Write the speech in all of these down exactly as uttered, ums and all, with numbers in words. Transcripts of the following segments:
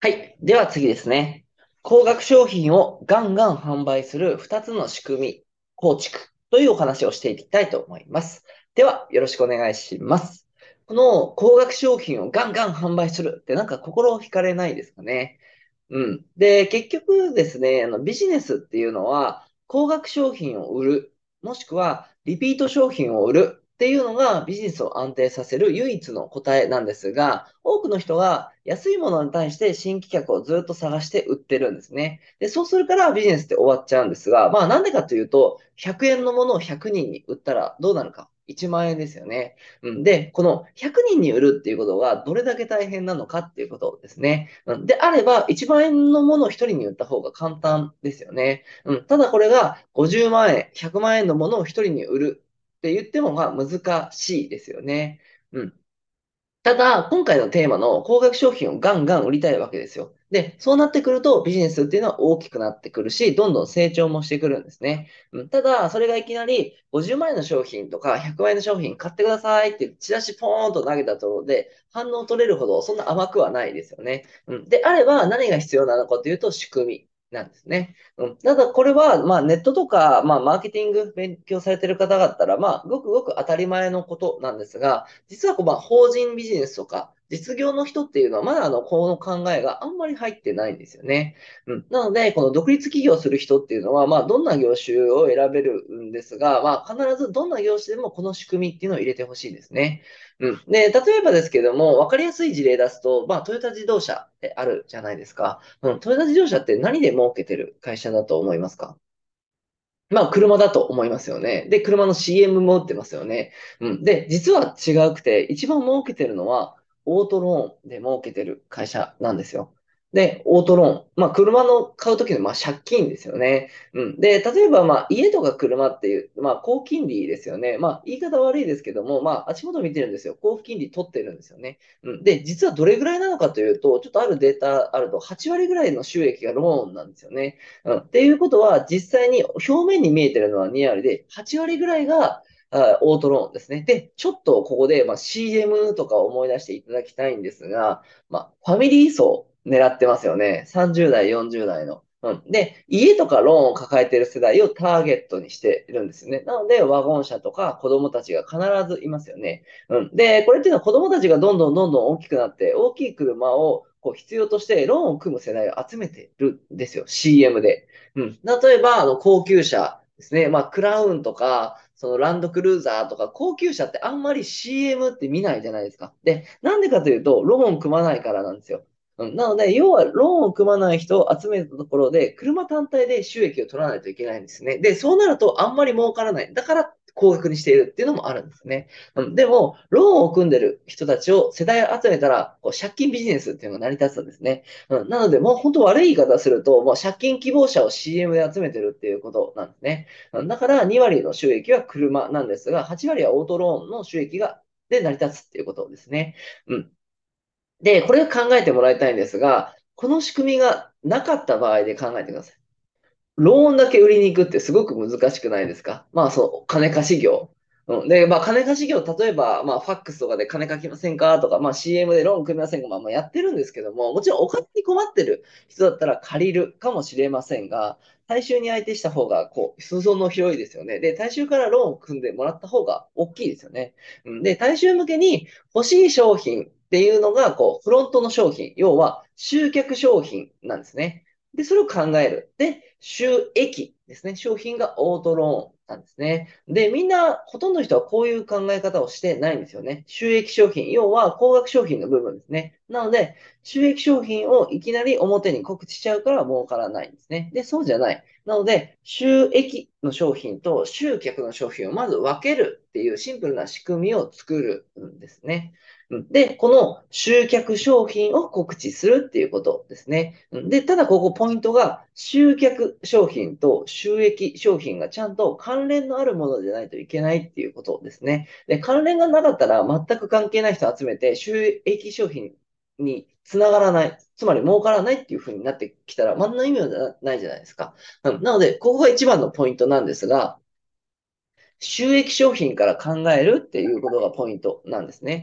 はい。では次ですね。高額商品をガンガン販売するふたつの仕組み構築というお話をしていきたいと思います。では、よろしくお願いします。この高額商品をガンガン販売するってなんか心を惹かれないですかね。うん。で、結局ですね、あのビジネスっていうのは高額商品を売る、もしくはリピート商品を売るっていうのがビジネスを安定させる唯一の答えなんですが、多くの人が安いものに対して新規客をずっと探して売ってるんですね。で、そうするからビジネスって終わっちゃうんですが、まあなんでかというと、ひゃくえんのものをひゃくにんに売ったらどうなるか。いちまん円ですよね。うん、で、このひゃくにんに売るっていうことがどれだけ大変なのかっていうことですね。うん、であれば、いちまん円のものをひとりに売った方が簡単ですよね。うん、ただこれがごじゅうまん円、ひゃくまん円のものをひとりに売るって言ってもまあ難しいですよね。うん。ただ、今回のテーマの高額商品をガンガン売りたいわけですよ。で、そうなってくるとビジネスっていうのは大きくなってくるし、どんどん成長もしてくるんですね。うん、ただ、それがいきなりごじゅうまん円の商品とかひゃくまん円の商品買ってくださいってチラシポーンと投げたところで反応取れるほどそんな甘くはないですよね。うん、であれば何が必要なのかというと仕組みなんですね。うん、ただこれは、まあ、ネットとか、まあ、マーケティング勉強されている方だったら、まあ、ごくごく当たり前のことなんですが、実はこう、まあ、法人ビジネスとか、実業の人っていうのは、まだあの、この考えがあんまり入ってないんですよね。うん。なので、この独立起業する人っていうのは、まあ、どんな業種を選べるんですが、まあ、必ずどんな業種でもこの仕組みっていうのを入れてほしいですね。うん。で、例えばですけども、わかりやすい事例出すと、まあ、トヨタ自動車ってあるじゃないですか。うん。トヨタ自動車って何で儲けてる会社だと思いますか？まあ、車だと思いますよね。で、車の シーエム も売ってますよね。うん。で、実は違くて、一番儲けてるのは、オートローンで儲けてる会社なんですよ。で、オートローン。まあ、車の買うときの、まあ、借金ですよね。うん。で、例えば、まあ、家とか車っていう、まあ、高金利ですよね。まあ、言い方悪いですけども、まあ、足元見てるんですよ。高金利取ってるんですよね。うん。で、実はどれぐらいなのかというと、ちょっとあるデータあると、はち割ぐらいの収益がローンなんですよね。うん。っていうことは、実際に表面に見えてるのはに割で、はち割ぐらいがあオートローンですね。で、ちょっとここで、まあ、シーエム とかを思い出していただきたいんですが、まあ、ファミリー層狙ってますよね。さんじゅう代、よんじゅう代の。うん、で、家とかローンを抱えている世代をターゲットにしているんですよね。なので、ワゴン車とか子供たちが必ずいますよね。うん。で、これっていうのは子供たちがどんどんどんどん大きくなって、大きい車をこう必要としてローンを組む世代を集めてるんですよ。シーエム で。うん。例えば、あの、高級車ですね。まあ、クラウンとか、そのランドクルーザーとか、高級車ってあんまり シーエム って見ないじゃないですか。で、なんでかというと、ローン組まないからなんですよ。うん、なので、要は、ローンを組まない人を集めたところで、車単体で収益を取らないといけないんですね。で、そうなると、あんまり儲からない。だから、高額にしているっていうのもあるんですね。うん、でも、ローンを組んでる人たちを世代を集めたら、こう借金ビジネスっていうのが成り立つんですね。うん、なので、もう本当悪い言い方すると、もう借金希望者を シーエム で集めてるっていうことなんですね。うん、だからに割の収益は車なんですが、はち割はオートローンの収益が、で成り立つっていうことですね。うん。で、これを考えてもらいたいんですが、この仕組みがなかった場合で考えてください。ローンだけ売りに行くってすごく難しくないですか？まあ、そう、金貸し業。うん、で、まあ、金貸し業、例えば、まあ、ファックスとかで金貸きませんかとか、まあ、シーエム でローン組みませんか、まあ、まあ、やってるんですけども、もちろんお金に困ってる人だったら借りるかもしれませんが、大衆に相手した方が、こう、裾野広いですよね。で、大衆からローンを組んでもらった方が大きいですよね。うん、で、大衆向けに欲しい商品っていうのが、こう、フロントの商品、要は集客商品なんですね。で、それを考える。で、収益ですね。商品がオートローンなんですね。で、みんな、ほとんどの人はこういう考え方をしてないんですよね。収益商品、要は高額商品の部分ですね。なので、収益商品をいきなり表に告知しちゃうから儲からないんですね。で、そうじゃない。なので、収益の商品と集客の商品をまず分けるっていうシンプルな仕組みを作るんですね。で、この集客商品を告知するっていうことですね。で、ただここポイントが、集客商品と収益商品がちゃんと関連のあるものでないといけないっていうことですね。で、関連がなかったら全く関係ない人を集めて収益商品につながらない。つまり儲からないっていう風になってきたら、何の意味もないじゃないですか。なので、ここが一番のポイントなんですが、収益商品から考えるっていうことがポイントなんですね。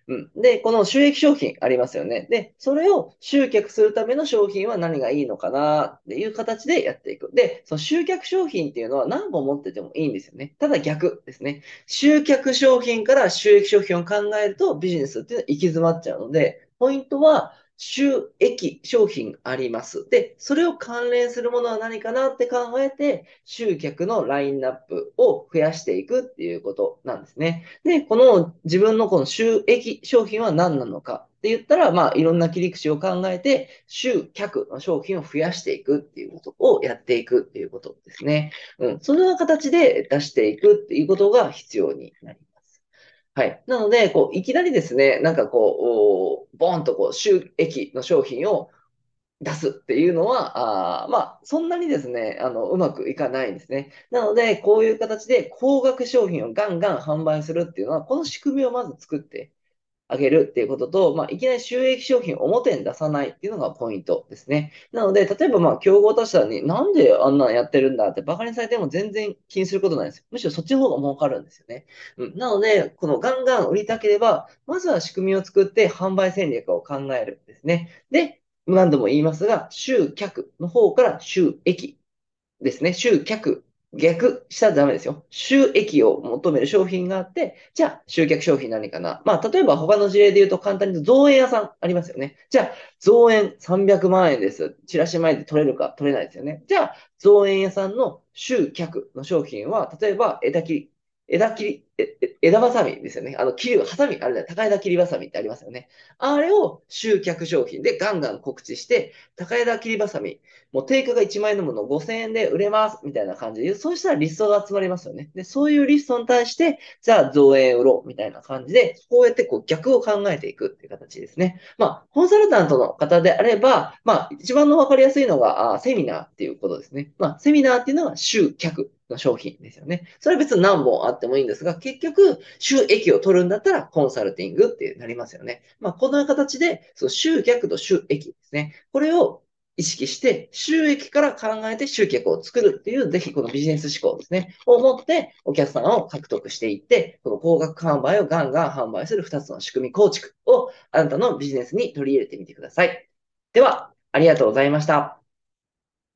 うん。で、この収益商品ありますよね。で、それを集客するための商品は何がいいのかなっていう形でやっていく。で、その集客商品っていうのは何本持っててもいいんですよね。ただ逆ですね。集客商品から収益商品を考えるとビジネスっていうのは行き詰まっちゃうので、ポイントは収益商品あります。で、それを関連するものは何かなって考えて、集客のラインナップを増やしていくっていうことなんですね。で、この自分のこの収益商品は何なのかって言ったら、まあ、いろんな切り口を考えて、集客の商品を増やしていくっていうことをやっていくっていうことですね。うん。そのような形で出していくっていうことが必要になります。はい。なので、こう、いきなりですね、なんかこう、ボーンとこう、収益の商品を出すっていうのは、あまあ、そんなにですね、あの、うまくいかないんですね。なので、こういう形で高額商品をガンガン販売するっていうのは、この仕組みをまず作ってあげるっていうことと、まあ、いきなり収益商品を表に出さないっていうのがポイントですね。なので、例えば、まあ、競合他社になんであんなのやってるんだってバカにされても全然気にすることないんですよ。むしろそっちの方が儲かるんですよね。うん、なので、このガンガン売りたければ、まずは仕組みを作って販売戦略を考えるんですね。で、何度も言いますが、集客の方から収益ですね。集客、逆したらダメですよ。収益を求める商品があって、じゃあ集客商品何かな。まあ、例えば他の事例で言うと簡単に言うと造園屋さんありますよね。じゃあ、造園さんびゃくまん円です。チラシ前で取れるか取れないですよね。じゃあ、造園屋さんの集客の商品は、例えば枝切り、枝切り、ええ枝ばさみですよね。あの、切る、ハサミ、あれだよ、高枝切りばさみってありますよね。あれを集客商品でガンガン告知して、高枝切りばさみ、もう定価がいちまん円のものをごせんえんで売れますみたいな感じで、そうしたらリストが集まりますよね。で、そういうリストに対して、じゃあ造園売ろうみたいな感じで、こうやってこう逆を考えていくっていう形ですね。まあ、コンサルタントの方であれば、まあ、一番のわかりやすいのが、あセミナーっていうことですね。まあ、セミナーっていうのは集客の商品ですよね。それは別に何本あってもいいんですが、結局、収益を取るんだったらコンサルティングってなりますよね。まあ、こんな形で、その集客と収益ですね。これを意識して、収益から考えて集客を作るっていう、ぜひこのビジネス思考ですね、を持ってお客さんを獲得していって、この高額販売をガンガン販売するふたつの仕組み構築をあなたのビジネスに取り入れてみてください。では、ありがとうございました。